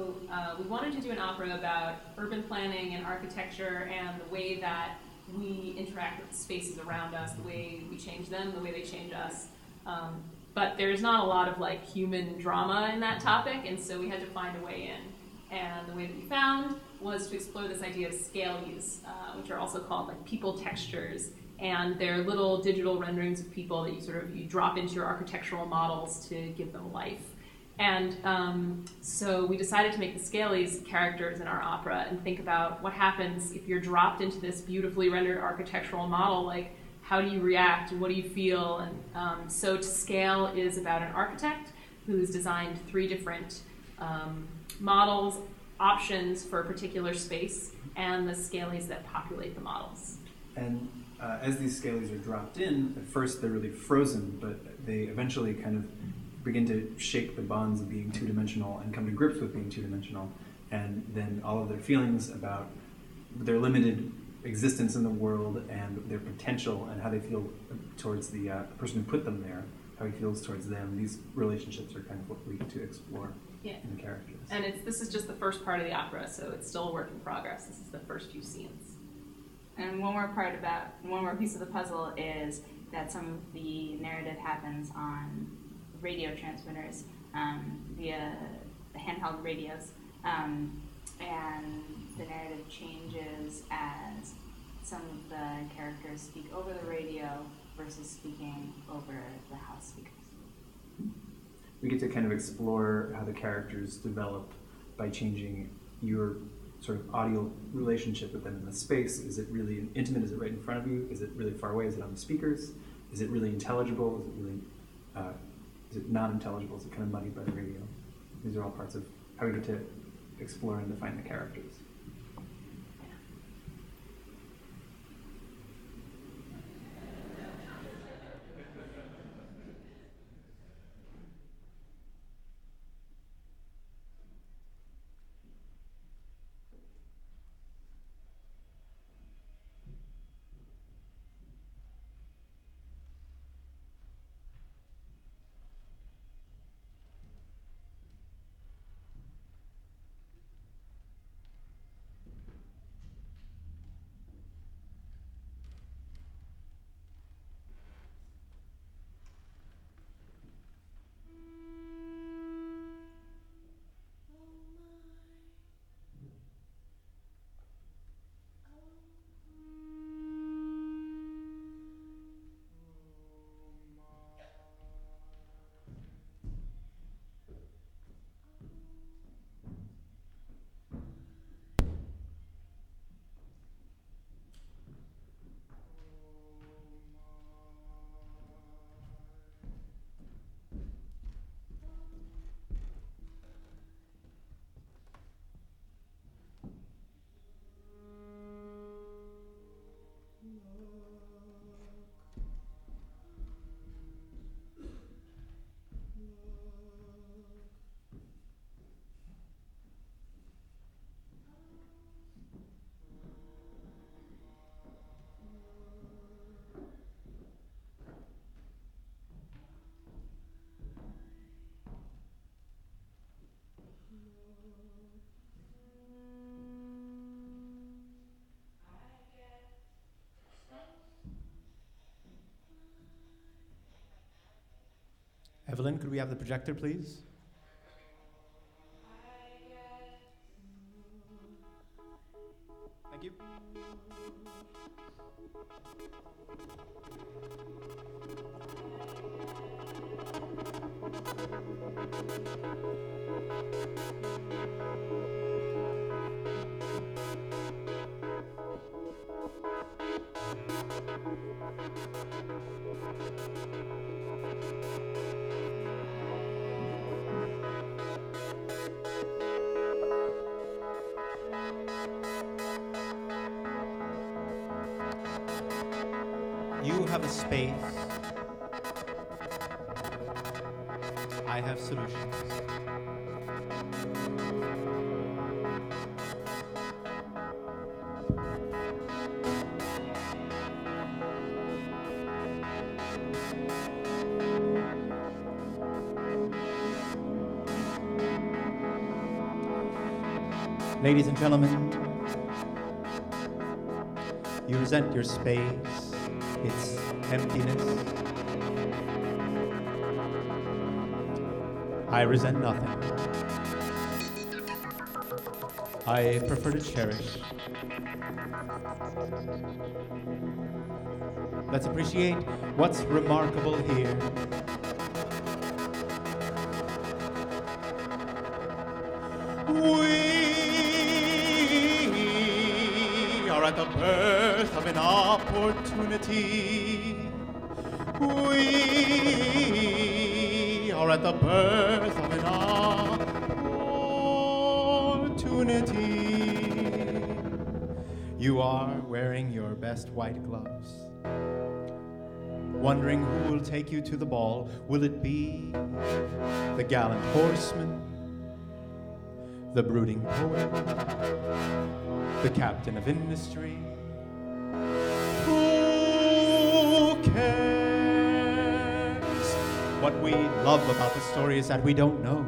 we wanted to do an opera about urban planning and architecture and the way that we interact with the spaces around us, the way we change them, the way they change us. But there's not a lot of like human drama in that topic, and so we had to find a way in. And the way that we found was to explore this idea of scalies, which are also called like people textures. And they're little digital renderings of people that you drop into your architectural models to give them life. And so we decided to make the scalies characters in our opera and think about what happens if you're dropped into this beautifully rendered architectural model. Like, how do you react? What do you feel? And so To Scale is about an architect who's designed 3 different models, options for a particular space, and the scalies that populate the models. And as these scalies are dropped in, at first they're really frozen, but they eventually kind of begin to shape the bonds of being two-dimensional and come to grips with being two-dimensional. And then all of their feelings about their limited existence in the world and their potential and how they feel towards the person who put them there, how he feels towards them, these relationships are kind of what we get to explore in the characters. And this is just the first part of the opera, so it's still a work in progress. This is the first few scenes. And one more piece of the puzzle is that some of the narrative happens on radio transmitters via the handheld radios, and the narrative changes as some of the characters speak over the radio versus speaking over the house speakers. We get to kind of explore how the characters develop by changing your sort of audio relationship with them in the space. Is it really intimate? Is it right in front of you? Is it really far away? Is it on the speakers? Is it really intelligible? Is it really is it not intelligible? Is it kind of muddied by the radio? These are all parts of how we get to explore and define the characters. Evelyn, could we have the projector, please? Thank you. You have a space. I have solutions. Ladies and gentlemen, you resent your space, its emptiness. I resent nothing. I prefer to cherish. Let's appreciate what's remarkable here. We are at the birth of an opportunity. We are at the birth of an opportunity. You are wearing your best white gloves, wondering who will take you to the ball. Will it be the gallant horseman, the brooding poet, the captain of industry? Who cares? What we love about the story is that we don't know.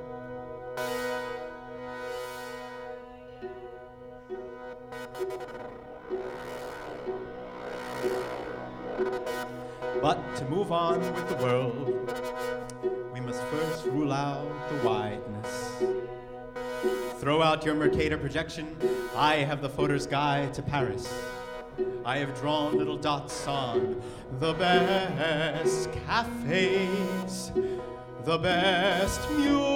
But to move on with the world, we must first rule out the wideness. Throw out your Mercator projection. I have the photo's guide to Paris. I have drawn little dots on the best cafes, the best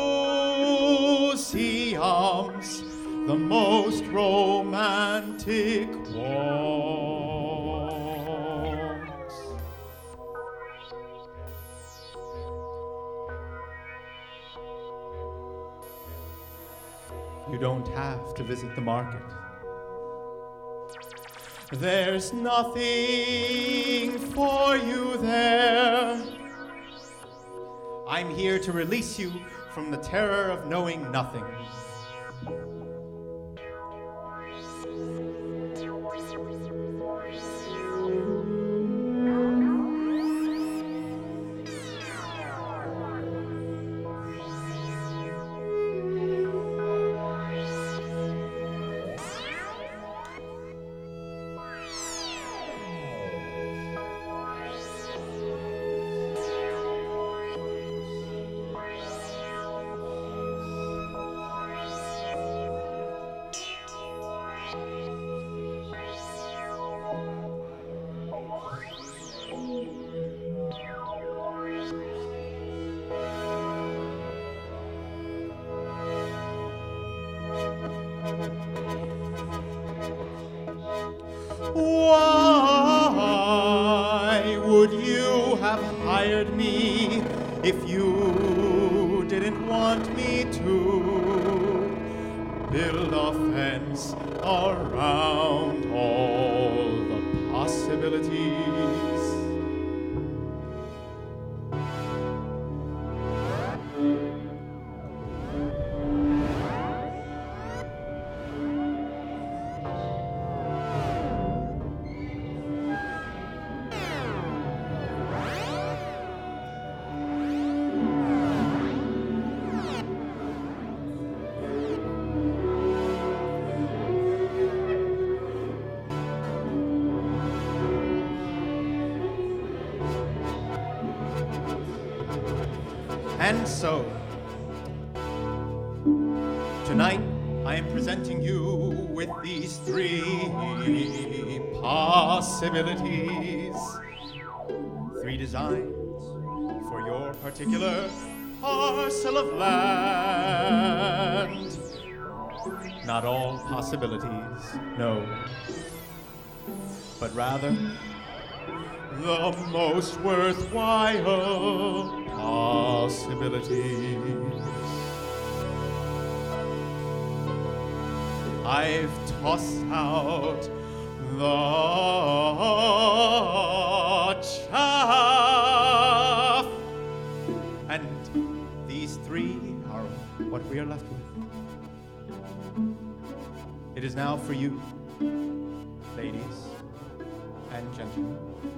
museums, the most romantic walks. You don't have to visit the market. There's nothing for you there. I'm here to release you from the terror of knowing nothing. Why would you have hired me if you didn't want me to build a fence around all the possibilities? And so, tonight I am presenting you with these three possibilities. Three designs for your particular parcel of land. Not all possibilities, no, but rather the most worthwhile possibilities. I've tossed out the chaff, and these three are what we are left with. It is now for you, ladies and gentlemen,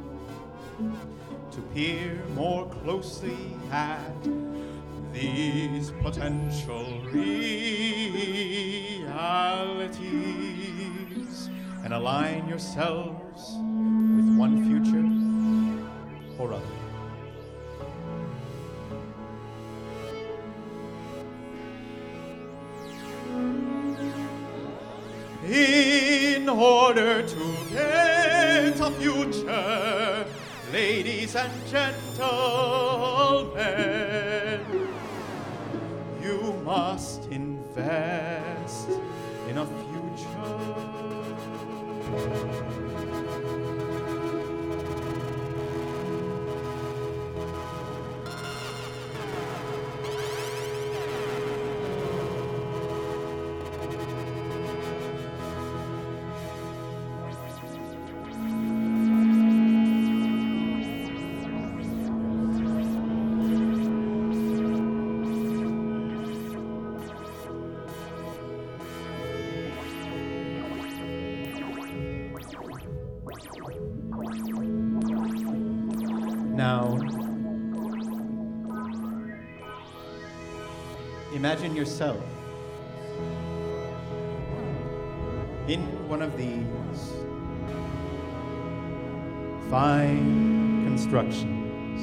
to peer more closely at these potential realities. align yourselves with one future or other. In order to get a future, ladies and gentlemen, you must invest in a future. Now, imagine yourself in one of these fine constructions.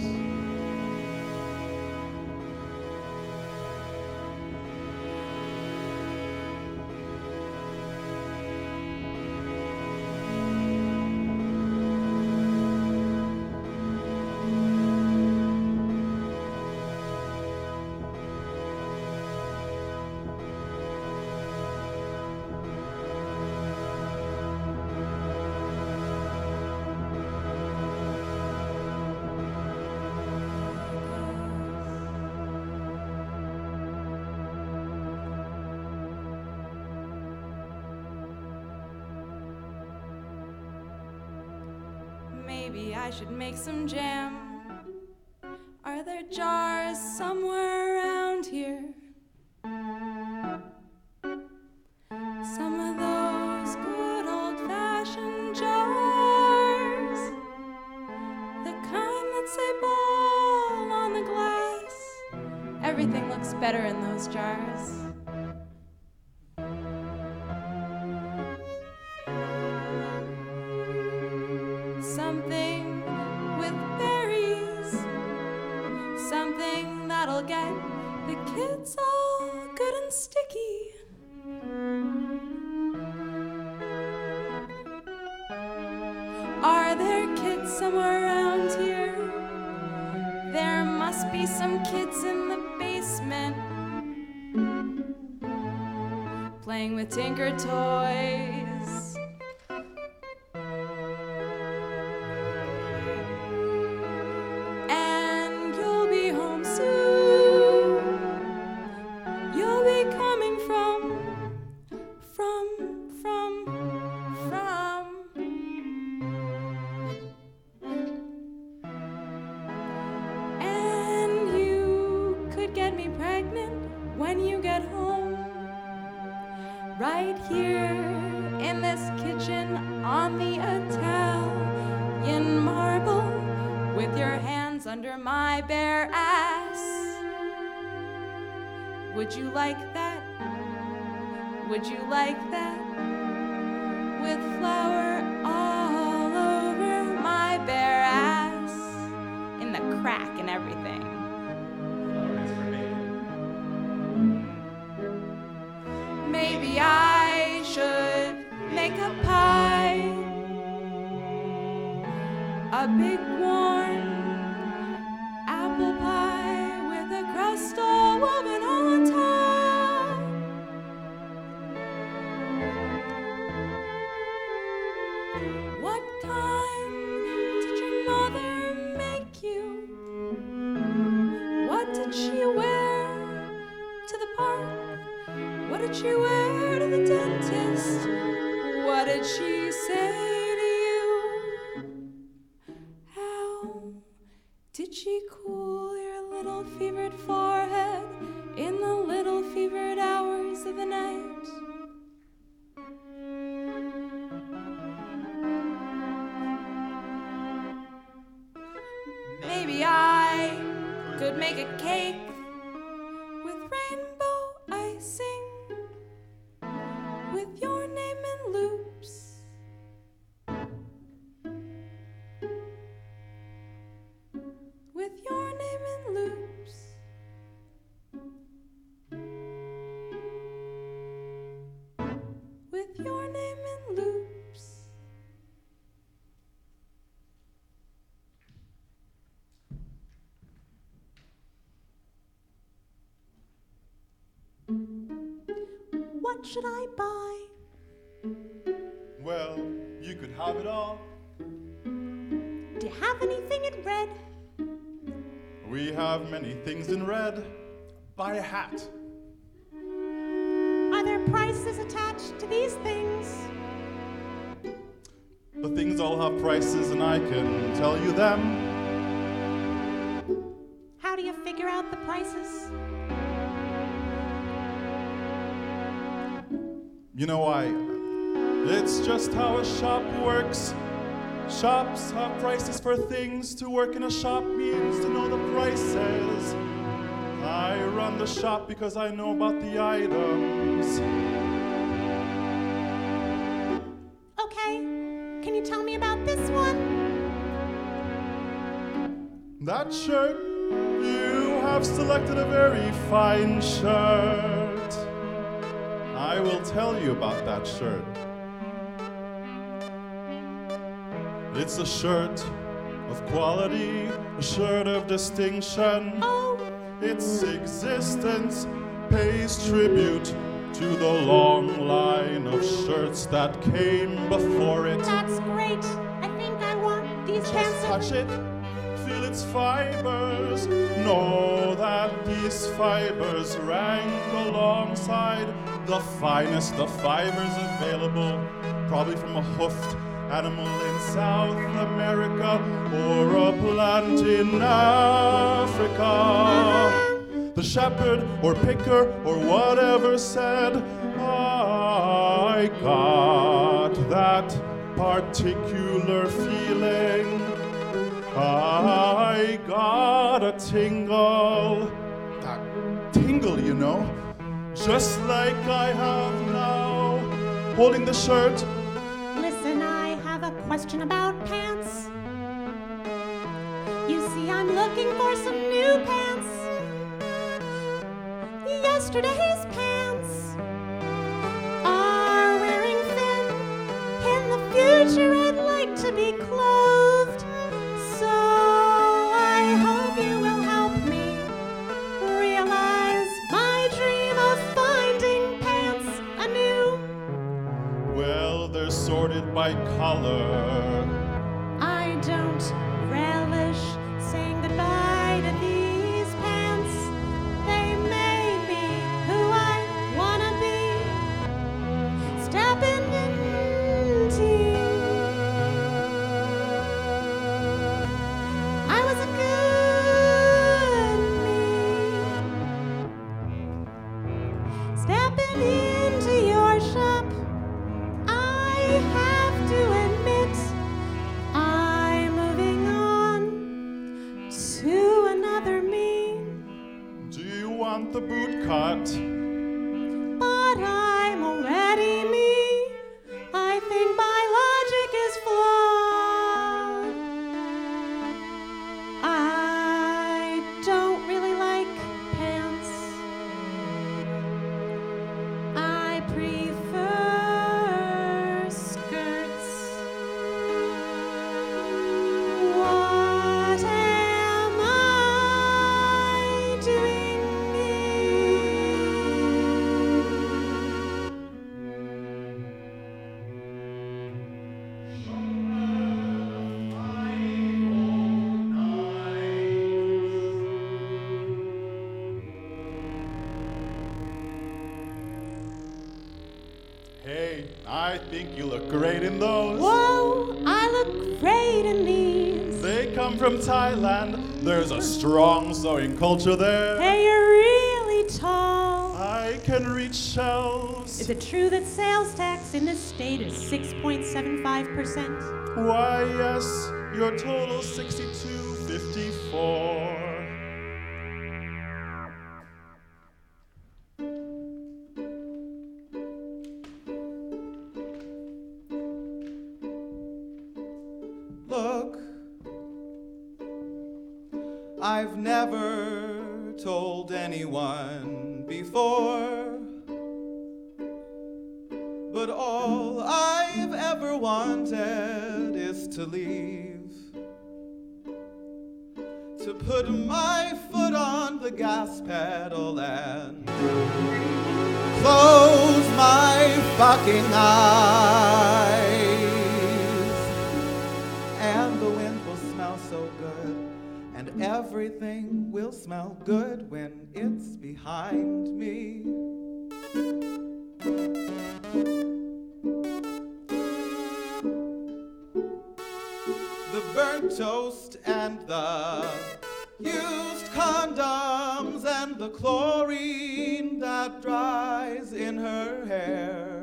Maybe I should make some jam. Are there jars somewhere around here? Some of those good old-fashioned jars, the kind that say ball on the glass. Everything looks better in those jars. Something with berries, something that'll get the kids all good and sticky. Are there kids somewhere around here? There must be some kids in the basement playing with Tinker toys. And you'll be home soon. You'll be coming from. And you could get me pregnant when you get home. Right here in this kitchen on the Italian marble, with your hands under my bare ass. Would you like that? Would you like that? With flour all over my bare ass, in the crack and everything. Maybe I should make a pie, a big warm apple pie with a crust all woven on top. What time did your mother make you? What did she wear to the park? What did she wear to the dentist? What did she say to you? How did she cool your little fevered forehead in the little fevered hours of the night? Maybe I could make a cake with rainbow icing, with your name in loops what should I buy? Well, you could have it all. Do you have anything in red? We have many things in red. Buy a hat. Are there prices attached to these things? The things all have prices and I can tell you them. How do you figure out the prices? You know why? It's just how a shop works. Shops have prices for things. To work in a shop means to know the prices. I run the shop because I know about the items. Okay, can you tell me about this one? That shirt, you have selected a very fine shirt. I will tell you about that shirt. It's a shirt of quality, a shirt of distinction. Oh, Its existence pays tribute to the long line of shirts that came before it. that's great. I think I want these Just pants. touch it, feel its fibers. Know that these fibers rank alongside the finest of fibers available, probably from a hoofed animal in South America or a plant in Africa. The shepherd or picker or whatever said, I got that particular feeling. I got a tingle. That tingle, you know, just like I have now. Holding the shirt. Listen, I have a question about pants. You see, I'm looking for some new pants. Yesterday's pants are wearing thin. In the future, I'd like to be clothed. So I hope you will help me realize my dream of finding pants anew. Well, they're sorted by color. I don't relish saying goodbye to these pants. They may be who I wanna be. Stepping into I was a good me. Stepping into your shop, I have to admit I'm moving on to another me. Do you want the boot cut? But I'm already me. I think my logic is flawed. I don't really like pants. I prefer skirts. What am I doing Hey, I think you look great in those. Whoa, I look great in these. They come from Thailand. There's a strong sewing culture there. Hey, you're really tall. I can reach shelves. Is it true that sales tax in this state is 6.75%? Why, yes, your total 62.54. Look, I've never told anyone before, but all I've ever wanted is to leave, to put my foot on the gas pedal and close my bucking eyes. And the wind will smell so good, and everything will smell good when it's behind me. The burnt toast and the used condoms and the chlorine that dries in her hair.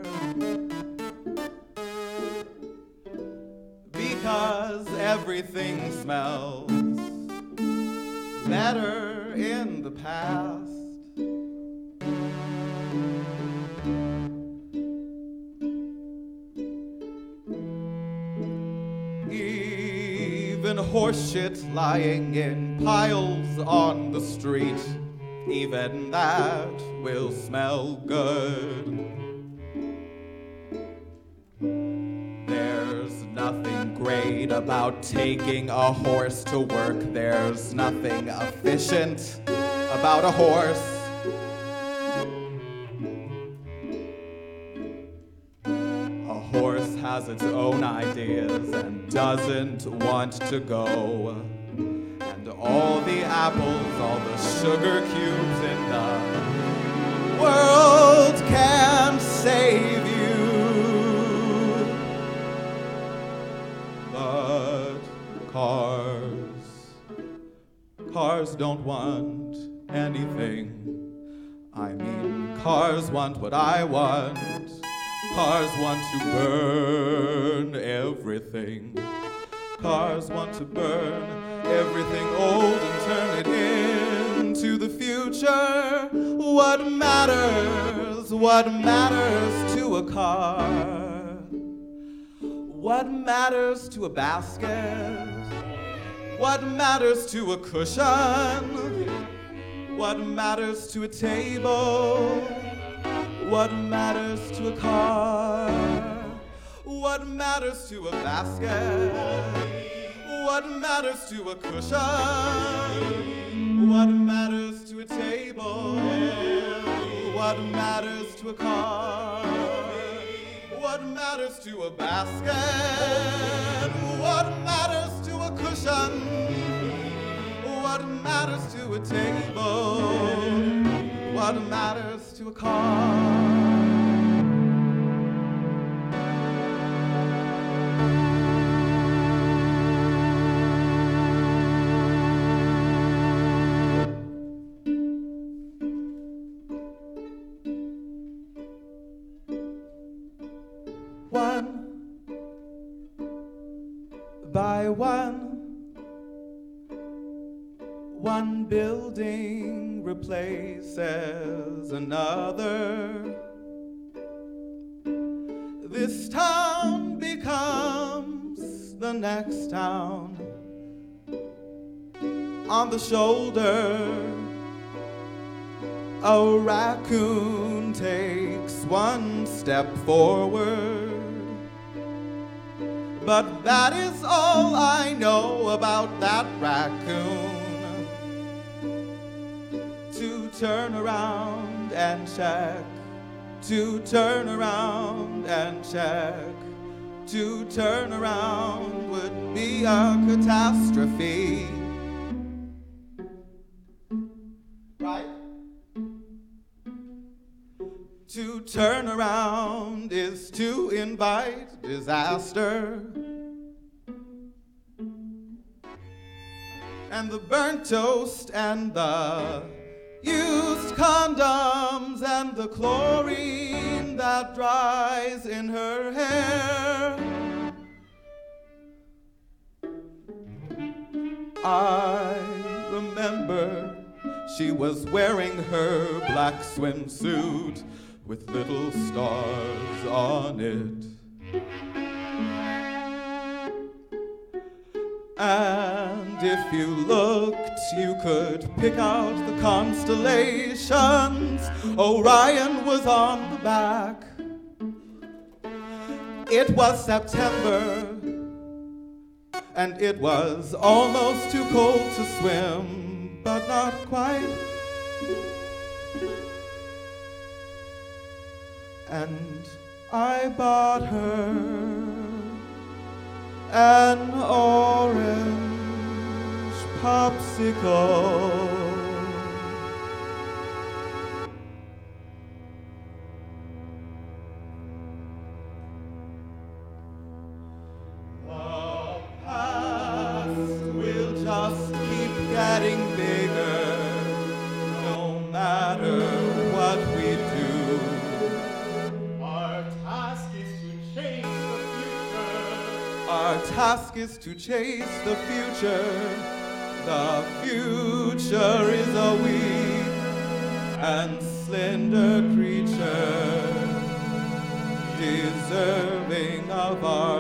Because everything smells better in the past. Even horse shit lying in piles on the street, even that will smell good. There's nothing great about taking a horse to work. There's nothing efficient about a horse. A horse has its own ideas and doesn't want to go. And all the apples, all the sugar cubes in the world can't save you. But cars don't want anything. I mean, cars want what I want. Cars want to burn everything. Cars want to burn everything old and turn it into the future. What matters to a car? What matters to a basket? What matters to a cushion? What matters to a table? What matters to a car? What matters to a basket? What matters to a cushion? What matters to a table? What matters to a car? What matters to a basket? What matters to a cushion? What matters to a table? What matters to a car? One by one building replaces another. This town becomes the next town. On the shoulder, a raccoon takes one step forward. But that is all I know about that raccoon. To turn around and check, to turn around and check, to turn around would be a catastrophe. Right? To turn around is to invite disaster. And the burnt toast and the used condoms and the chlorine that dries in her hair. I remember she was wearing her black swimsuit with little stars on it. And if you looked, you could pick out the constellations. Orion was on the back. It was September, and it was almost too cold to swim, but not quite. And I bought her an orange popsicle. The past will just keep getting bigger, no matter what we do. Our task is to chase the future. Our task is to chase the future. The future is a weak and slender creature, deserving of our